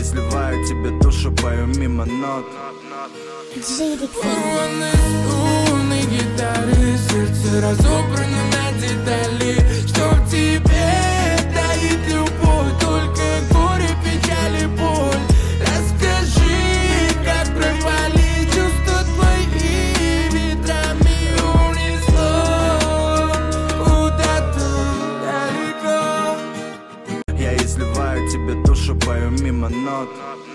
изливаю тебе душу, пою мимо нот. Урваны струны гитары, сердце разобрано на детали. Что в тебе таит любовь, только горе, печаль и боль. Расскажи, как пропали чувства твои, ветрами унесло куда-то далеко. Я изливаю тебе душу, пою мимо нот.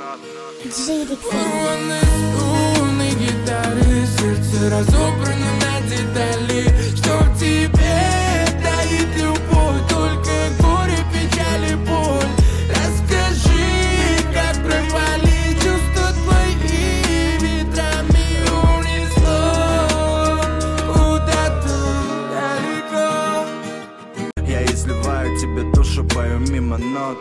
Урваны струны гитары, сердце разобрано на детали. Что в тебе таит любовь, только горе, печаль и боль. Расскажи, как пропали чувства твои, ветрами унесло куда-то далеко. Я изливаю тебе душу, пою мимо нот.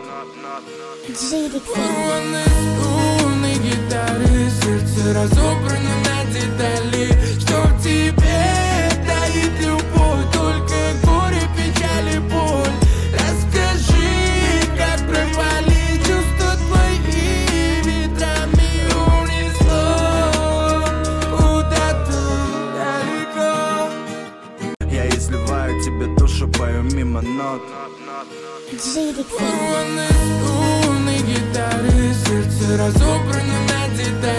Урваны струны гитары, сердце разобрано на детали. Что в тебе таит любовь, только горе, печаль и боль. Расскажи, как пропали чувства твои, ветрами унесло куда-то далеко. Я изливаю тебе душу, пою мимо нот. Урваны струны гитары, сердце разобрано на детали.